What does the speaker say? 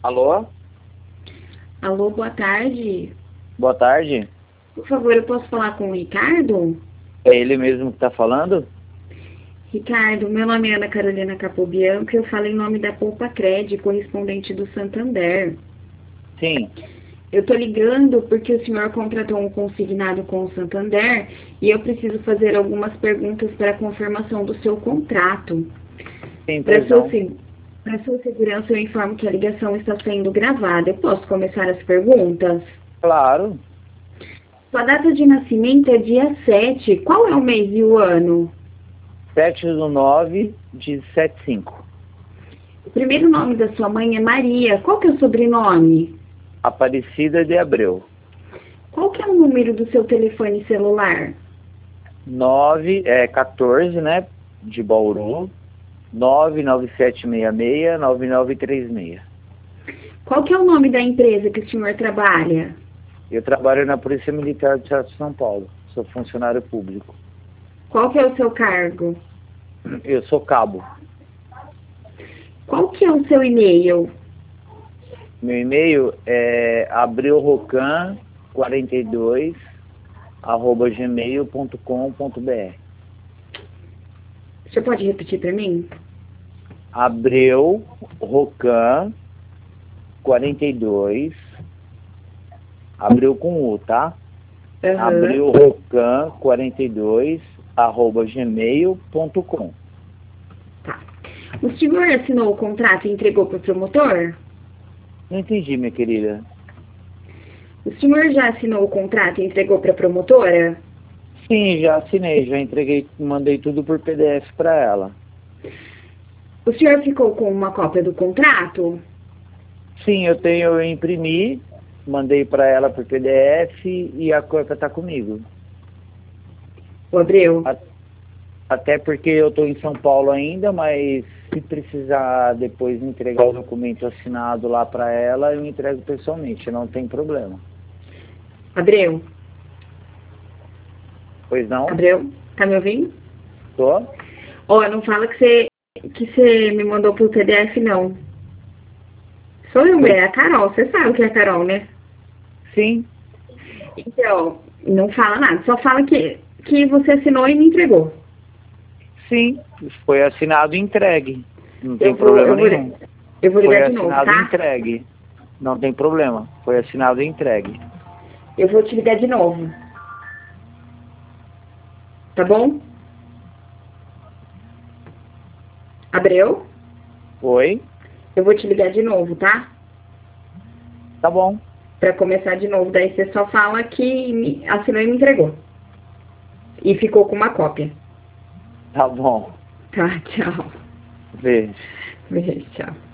Alô? Alô, boa tarde. Boa tarde. Por favor, eu posso falar com o Ricardo? É ele mesmo que está falando? Ricardo, meu nome é Ana Carolina Capobianco e eu falo em nome da Poupa Cred, correspondente do Santander. Sim. Eu estou ligando porque o senhor contratou um consignado com o Santander e eu preciso fazer algumas perguntas para a confirmação do seu contrato. Sim, Para pois não. sua segurança, eu informo que a ligação está sendo gravada. Eu posso começar as perguntas? Claro. Sua data de nascimento é dia 7. Qual é o mês e o ano? 7/9 de 75. O primeiro nome da sua mãe é Maria. Qual que é o sobrenome? Aparecida de Abreu. Qual que é o número do seu telefone celular? 14, né? De Bauru. 99766-9936. Qual que é o nome da empresa que o senhor trabalha? Eu trabalho na Polícia Militar do Estado de São Paulo. Sou funcionário público. Qual que é o seu cargo? Eu sou cabo. Qual que é o seu e-mail? Meu e-mail é abreurocan42@gmail.com.br. O senhor pode repetir para mim? Abreu Rocan 42. Abreu com U, tá? Aham. Abreu Rocan 42@gmail.com. Tá. O senhor assinou o contrato e entregou para o promotor? Não entendi, minha querida. O senhor já assinou o contrato e entregou para a promotora? Sim, já assinei, já entreguei, mandei tudo por PDF para ela. O senhor ficou com uma cópia do contrato? Sim, eu imprimi, mandei para ela por PDF e a cópia está comigo. O Abreu? Até porque eu estou em São Paulo ainda, mas se precisar depois entregar o documento assinado lá para ela, eu entrego pessoalmente, não tem problema. Abreu? Pois não? Abreu? Tá me ouvindo? Tô? Ó, não fala que você me mandou pro PDF, não. Sou eu, Pois mulher, a Carol. Você sabe que é a Carol, né? sim, Então, não fala nada. Só fala que você assinou e me entregou. sim, foi assinado e entregue. Não tem Eu vou, problema eu vou, nenhum. eu vou Foi ligar de novo, assinado e tá? entregue. Não tem problema. Foi assinado e entregue. Eu vou te ligar de novo. Tá bom? Abreu? Oi? Eu vou te ligar de novo, tá? Tá bom. Pra começar de novo. Daí você só fala que assinou e me entregou. E ficou com uma cópia. Tá bom. Tá, tchau. Beijo. Beijo, tchau.